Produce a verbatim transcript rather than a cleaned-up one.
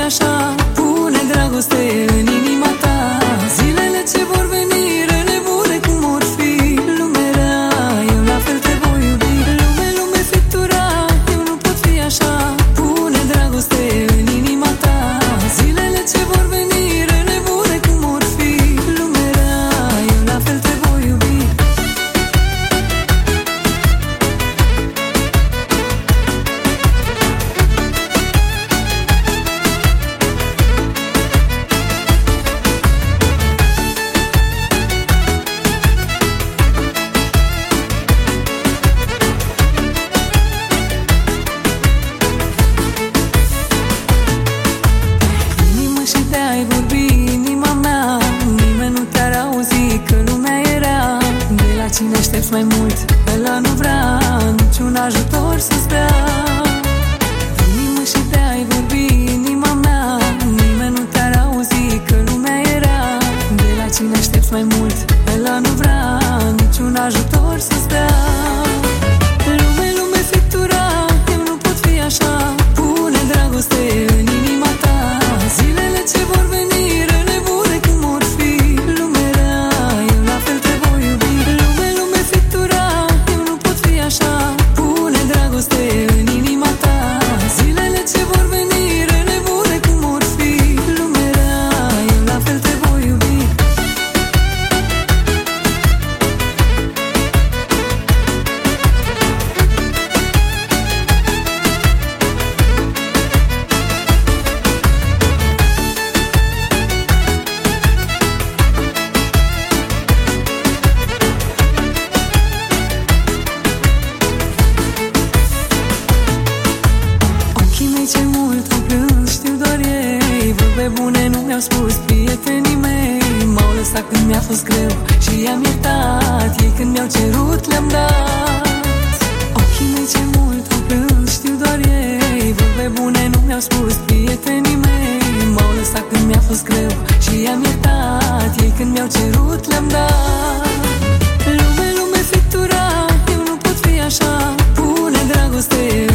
așa. Pune dragoste în inima ta. Zilele ce vor veni, rele bune cum or fi. Lume rea, eu la fel te voi iubi. Lume, lume fitura, eu nu pot fi așa. Pune dragoste în inima ta. Zilele ce vor veni, rele bune cum or fi. Lume rea, eu la fel te voi iubi. Ai vorbi inima mea, nimeni nu te-ar auzi că lumea era. De la cine aștepți mai mult, ăla nu vrea niciun ajutor să-ți dea. Inimă și te ai vorbi inima mea, nimeni nu te-ar auzi că lumea era. De la cine aștepți mai mult, ăla nu vrea niciun ajutor să-ți dea. Lume, lume fitura, eu nu pot fi așa. Pune dragoste în inima ta. Zilele ce vor veni, rele bune cum or fi. Lume rea, eu la fel te voi iubi. Lume, lume fitura, eu nu pot fi așa. Pune dragoste în inima ta. Zilele ce vor veni, rele bune cum or fi. Lume rea, eu la fel te voi iubi. Ce mult au plâns, știu doar ei. Vorbe bune nu mi-au spus prietenii mei. M-au lăsat când mi-a fost greu și i-am iertat. Ei când mi-au cerut le-am dat. Ochii mei ce mult au plâns, știu doar ei. Vorbe bune nu mi-au spus prietenii mei. M-au lăsat când mi-a fost greu și i-am iertat. Ei când mi-au cerut le-am dat. Lume, lume fitura, eu nu pot fi așa. Pune dragoste